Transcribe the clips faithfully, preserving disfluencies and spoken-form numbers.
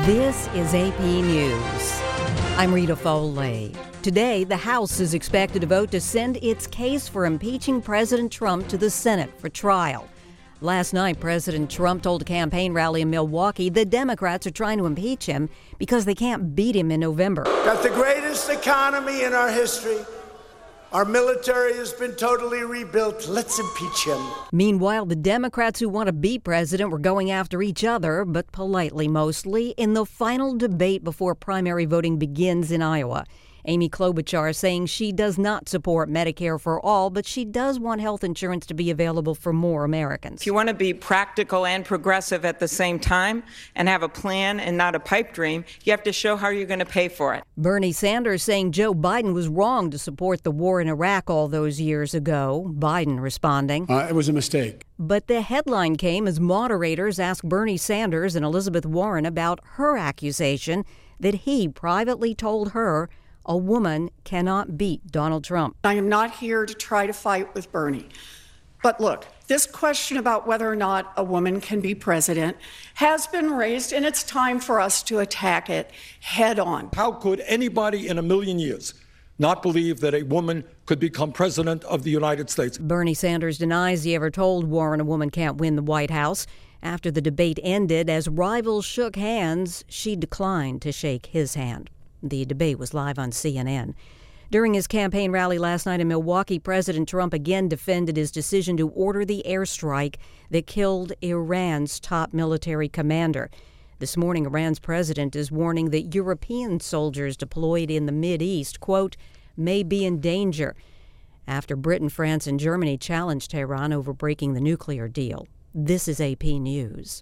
This is A P News. I'm Rita Foley. Today, the House is expected to vote to send its case for impeaching President Trump to the Senate for trial. Last night, President Trump told a campaign rally in Milwaukee the Democrats are trying to impeach him because they can't beat him in November. Got the greatest economy in our history. Our military has been totally rebuilt. Let's impeach him. Meanwhile, the Democrats who want to beat President were going after each other, but politely mostly, in the final debate before primary voting begins in Iowa. Amy Klobuchar saying she does not support Medicare for all, but she does want health insurance to be available for more Americans. If you want to be practical and progressive at the same time and have a plan and not a pipe dream, you have to show how you're going to pay for it. Bernie Sanders saying Joe Biden was wrong to support the war in Iraq all those years ago. Biden responding. Uh, it was a mistake. But the headline came as moderators asked Bernie Sanders and Elizabeth Warren about her accusation that he privately told her a woman cannot beat Donald Trump. I am not here to try to fight with Bernie. But look, this question about whether or not a woman can be president has been raised, and it's time for us to attack it head on. How could anybody in a million years not believe that a woman could become president of the United States? Bernie Sanders denies he ever told Warren a woman can't win the White House. After the debate ended, as rivals shook hands, she declined to shake his hand. The debate was live on C N N. During his campaign rally last night in Milwaukee, President Trump again defended his decision to order the airstrike that killed Iran's top military commander. This morning, Iran's president is warning that European soldiers deployed in the Mideast, quote, may be in danger after Britain, France, and Germany challenged Tehran over breaking the nuclear deal. This is A P News.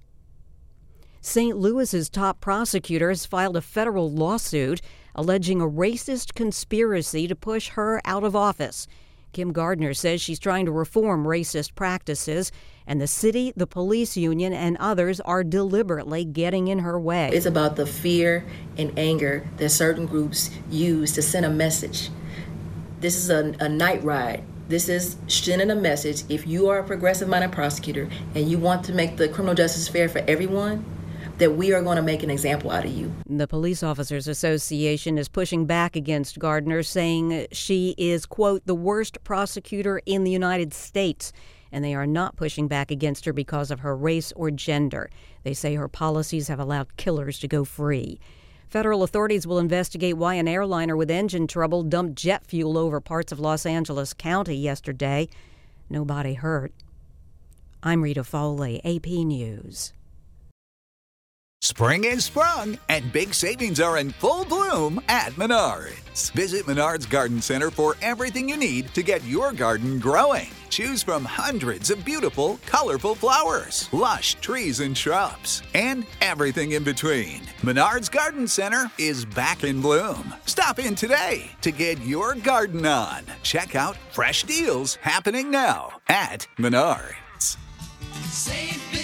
Saint Louis's top prosecutor has filed a federal lawsuit alleging a racist conspiracy to push her out of office. Kim Gardner says she's trying to reform racist practices, and the city, the police union, and others are deliberately getting in her way. It's about the fear and anger that certain groups use to send a message. This is a, a night ride. This is sending a message. If you are a progressive-minded prosecutor and you want to make the criminal justice fair for everyone, that we are going to make an example out of you. The Police Officers Association is pushing back against Gardner, saying she is, quote, the worst prosecutor in the United States, and they are not pushing back against her because of her race or gender. They say her policies have allowed killers to go free. Federal authorities will investigate why an airliner with engine trouble dumped jet fuel over parts of Los Angeles County yesterday. Nobody hurt. I'm Rita Foley, A P News. Spring is sprung, and big savings are in full bloom at Menards. Visit Menards Garden Center for everything you need to get your garden growing. Choose from hundreds of beautiful, colorful flowers, lush trees and shrubs, and everything in between. Menards Garden Center is back in bloom. Stop in today to get your garden on. Check out fresh deals happening now at Menards. Save